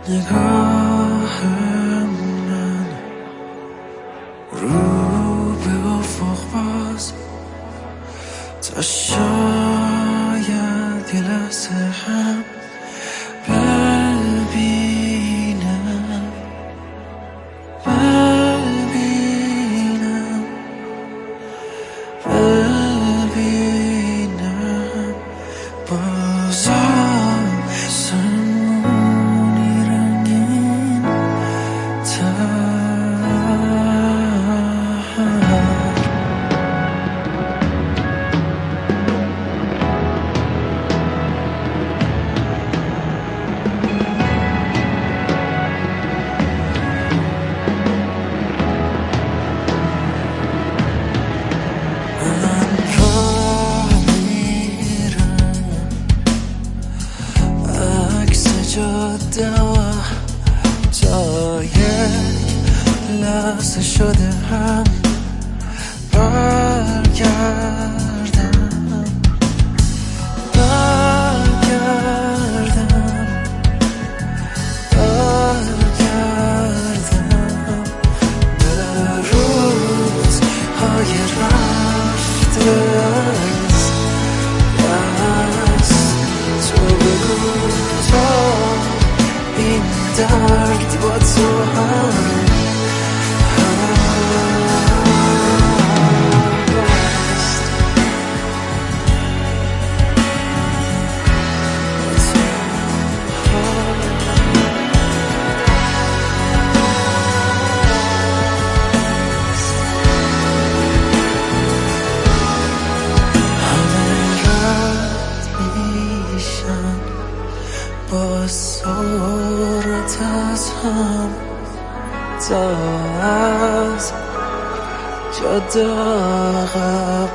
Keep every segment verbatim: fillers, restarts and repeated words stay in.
نگاه من رو به افق باز تا شاید یه لحظه هم ببینم ببینم ببینم بازم سمونی رنگین جاده تا یک لحظه شده هم برگردم برگردم برگردم به روزهای رفته از تو بگو تا این درد با تو هم با صورت از هم تا از جاده عقب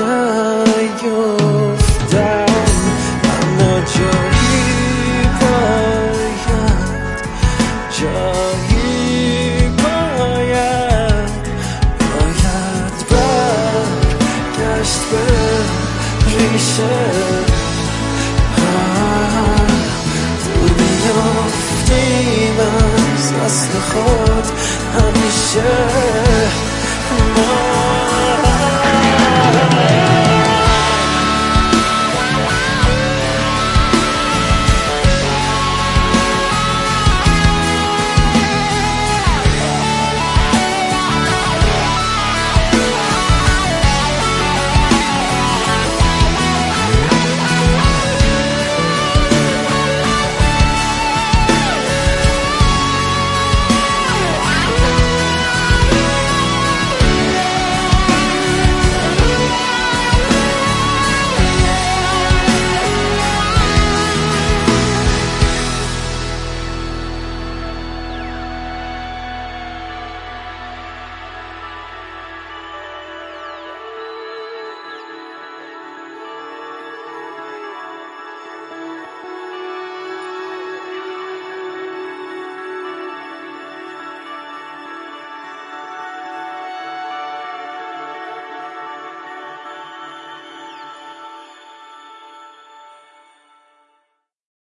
نیفتم اما جایی باید جایی باید باید برگشت به ریشه میافتیم از اصل خود همیشه